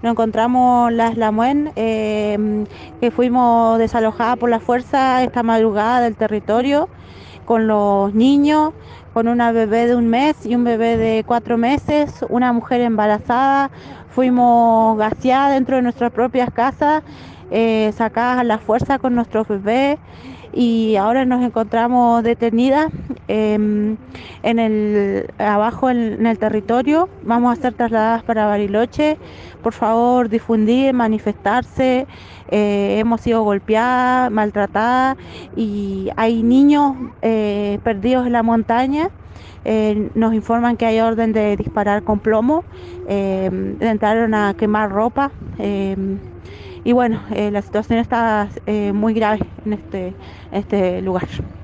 Nos encontramos Las Lamuen, que fuimos desalojadas por la fuerza esta madrugada del territorio, con los niños, con una bebé de 1 mes y un bebé de 4 meses, una mujer embarazada. Fuimos gaseadas dentro de nuestras propias casas, sacadas a la fuerza con nuestros bebés, y ahora nos encontramos detenidas abajo en el territorio. Vamos a ser trasladadas para Bariloche. Por favor, difundir, manifestarse. Hemos sido golpeadas, maltratadas, y hay niños perdidos en la montaña. Nos informan que hay orden de disparar con plomo. Entraron a quemar ropa. Y bueno, la situación está muy grave en este lugar.